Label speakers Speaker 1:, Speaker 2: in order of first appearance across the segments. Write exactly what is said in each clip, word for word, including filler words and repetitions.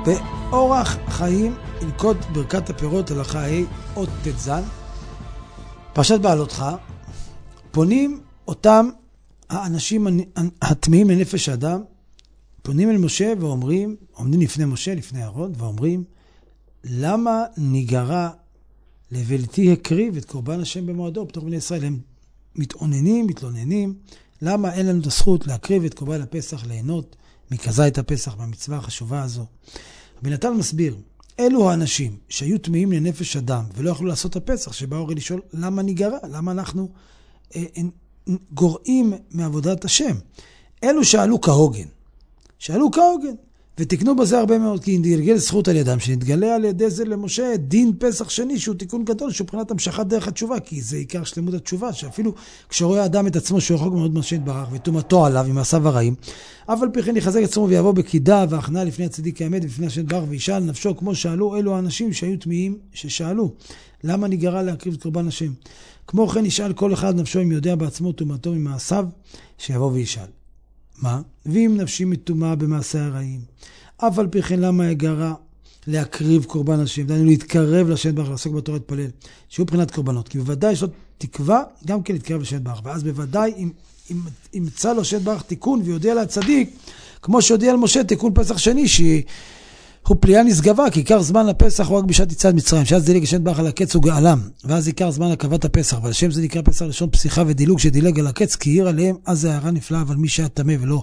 Speaker 1: באורח חיים ילקוט ברכת הפירות הלכה ה' עוד תזן. פרשת בעלותך, פונים אותם האנשים התמאים לנפש האדם, פונים אל משה ואומרים, עומדים לפני משה, לפני אהרון, ואומרים, למה ניגרע לבלתי הקריב את קורבן השם במועדו? בתוך בני ישראל הם מתעוננים, מתלוננים, למה אין לנו את הזכות להקריב את קורבן הפסח, ליהנות מכזית הפסח במצווה החשובה הזו? רבי נתן מסביר, אלו האנשים שהיו תמאים לנפש אדם ולא יכלו לעשות הפסח, שבאו הרי לשאול למה ניגרע, למה אנחנו אה, אה, גורעים מעבודת השם. אלו שאלו כהוגן, שאלו כהוגן, ותקנו בזה הרבה מאוד, כי נתגלגל זכות על ידם, שנתגלה על ידי זה למשה דין פסח שני, שהוא תיקון גדול, שהוא מבחינת המשכת דרך התשובה, כי זה עיקר שלמות התשובה, שאפילו כשרואה האדם את עצמו שהוא רחוק מאוד משה יתברך, וטומאתו עליו עם מעשיו הרעים, אבל פי כן יחזק עצמו ויבוא בקידה והכנעה לפני הצדיק האמת ולפני השם יתברך, וישאל נפשו, כמו שאלו אלו האנשים שהיו תמאים, ששאלו, למה ניגרע להקריב את קורבן השם? כמו כן ישאל כל אחד נפשו אם יודע בעצמו טומאתו ממעשיו, שיבוא וישאל. מה? ואם נפשי מטומאה במעשי הרעים, אף על פי כן למה יגרע להקריב קורבן השם, דהיינו להתקרב לשם יתברך, לעסוק בתורה להתפלל, שהוא מבחינת קורבנות, כי בוודאי יש לו תקווה גם כן להתקרב לשם יתברך, ואז בוודאי אם, אם, אם ימצא לו שם יתברך תיקון ויודיע לצדיק, כמו שהודיע על משה תיקון פסח שני, שהוא פליאה נשגבה, כי עיקר זמן לפסח הוא רק בשעת יציאת מצרים, שאז דילג השם יתברך על הקץ הוא גאלם, ואז עיקר זמן הקרבת הפסח, ועל שם זה נקרא פסח לשון פסיכה ודילוג שדילג על הקץ, כי עיר עליהם, אז זה הערה נפלאה, אבל מי שהיה טמא ולא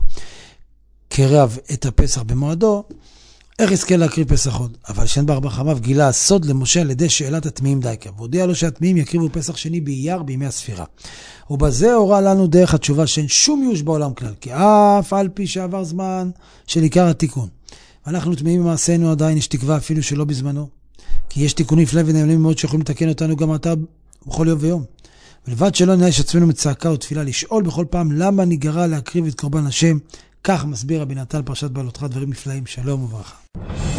Speaker 1: קרב את הפסח במועדו, איך יזכה להקריב פסח עוד? אבל שם יתברך ברחמיו גילה הסוד למשה על ידי שאלת התמאים דייקה, והודיע לו שהתמאים יקריבו פסח שני באייר בימי הספירה. ובזה הורה לנו דרך התשובה שאין שום ייאוש בעולם כלל, כי אף על פי שעבר זמן של עיקר התיקון. ואנחנו תמאים במעשינו עדיין, יש תקווה אפילו שלא בזמנו, כי יש תיקונים נפלאים ונעלים מאוד שיכולים לתקן אותנו גם אתה בכל יום ויום. ולבד שלא נעיש עצמנו מצעקה ותפילה לשאול בכל פעם למה ניגרע להקריב את קורבן השם. כך מסביר רבי נתן פרשת בעלותך, דברים נפלאים. שלום וברכה.